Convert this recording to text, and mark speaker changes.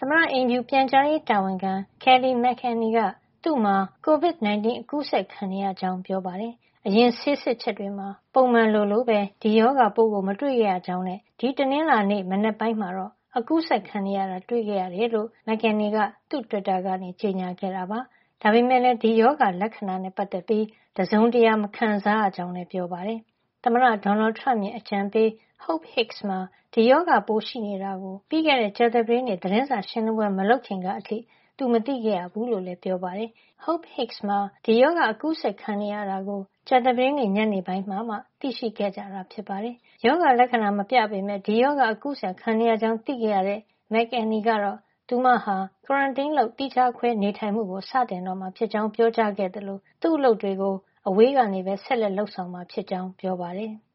Speaker 1: သမ္မတအိမ်ဖြူပြန်ကြားရေးတာဝန်ခံ Kelly McEnany ကသူ့မှာ COVID-19 အကူးစက်ခံနေရကြောင်းပြောပါတယ်။ အရင်ဆေးစစ်ချက်တွေမှာ ပုံမှန်လိုပဲ ဒီရောဂါပိုးကိုမတွေ့ခဲ့ရကြောင်းနဲ့ ဒီတနင်္လာနေ့မနက်ပိုင်းမှာတော့ အကူးစက်ခံနေရတာတွေ့ခဲ့ရတယ်လို့ McEnany ကသူ့တွစ်တာကနေကြေညာခဲ့တာပါ။ ဒါပေမဲ့လည်း ဒီရောဂါလက္ခဏာနဲ့ပတ်သက်ပြီးတစုံတရာမခံစားရကြောင်းလည်းပြောပါတယ်။ သမ္မတ Donald Trump ရဲ့အကြံပေး Hope Hicks မှာ ဒီရောဂါပိုးရှိနေတာကို ပြီးခဲ့တဲ့ကြာသပတေးနေ့သတင်းစာရှင်းလင်းပွဲမလုပ်ခင်ကအထိသူမသိခဲ့ရဘူးလို့လည်းပြောပါတယ်။ Hope Hicks မှာ ဒီရောဂါအကူးစက်ခံနေရတာကို ကြာသပတေးနေ့ညနေပိုင်းမှာမှသိရှိခဲ့ကြတာဖြစ်ပါတယ်။ ရောဂါလက္ခဏာမပြပေမဲ့ ဒီရောဂါအကူးစက်ခံနေရကြောင်းသိခဲ့ရတဲ့ McEnany ကတော့ သူမဟာ quarantine လုပ်သီးခြားခွဲနေထိုင်မှုကိုစတင်တော့မှာဖြစ်ကြောင်းပြောကြားခဲ့သလို သူ့အလုပ်တွေကို အဝေးကနေပဲဆက်လက်လုပ်ဆောင်မှာဖြစ်ကြောင်းပြောပါတယ်။